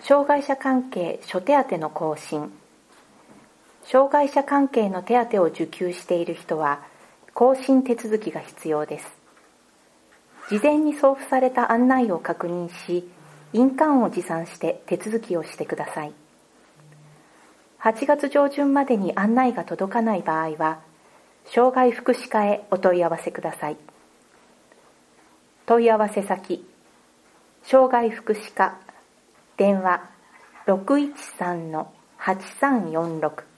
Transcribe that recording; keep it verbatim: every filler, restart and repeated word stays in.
障害者関係諸手当の更新。障害者関係の手当を受給している人は更新手続きが必要です。事前に送付された案内を確認し、印鑑を持参して手続きをしてください。はちがつ上旬までに案内が届かない場合は、障害福祉課へお問い合わせください。問い合わせ先、障害福祉課、電話 ろくいちさんのはちさんよんろく